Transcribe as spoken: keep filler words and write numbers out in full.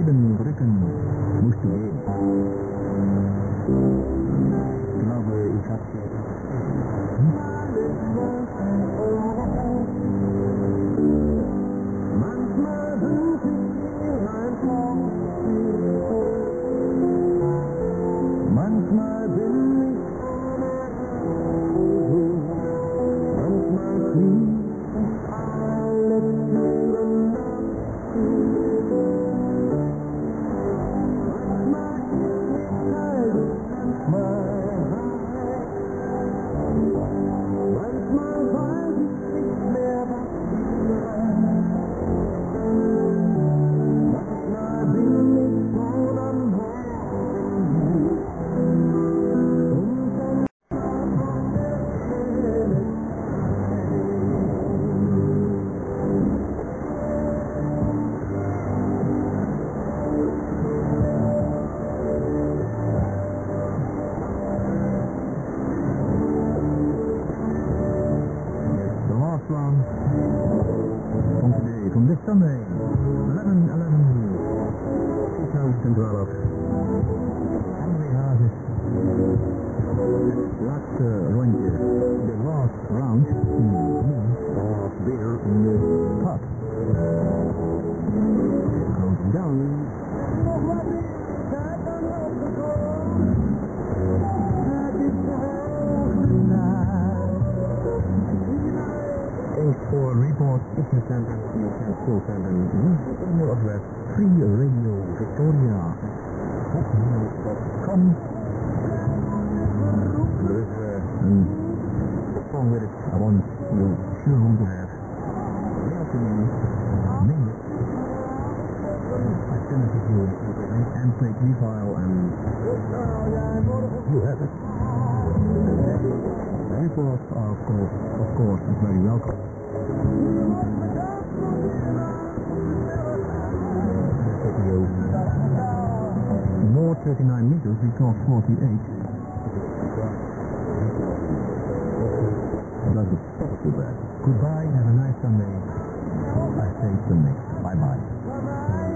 Brücken, Brücken musst du gehen. Ich glaube, ich habe hm? Manchmal wünsche ich mir ein Traum. Manchmal bin ich manchmal fliegt alle Türen ab. Manchmal ist mir kalt, manchmal heiß. Manchmal weiß ich nicht mehr, was ich weiß. Manchmal bin ich schon am Morgen und dann von der Stelle. The last one from today, from this Sunday, eleven eleven tweeduizend twaalf. André Hazes. Het laatste rondje, the last round of beer in the pub. Goes down. Thanks for report. If you send them, you can still send them to the email address free radio victoria at hotmail dot com. Er is uh, een song with it I want you sure want to have. Mail to me. Mail it. I send it to you with an M P three file and you have it. The reports are of course, of course very welcome. Video. More thirty-nine meters because forty-eight. Doesn't stop too bad. Goodbye, have a nice Sunday. I say Sunday. Bye bye.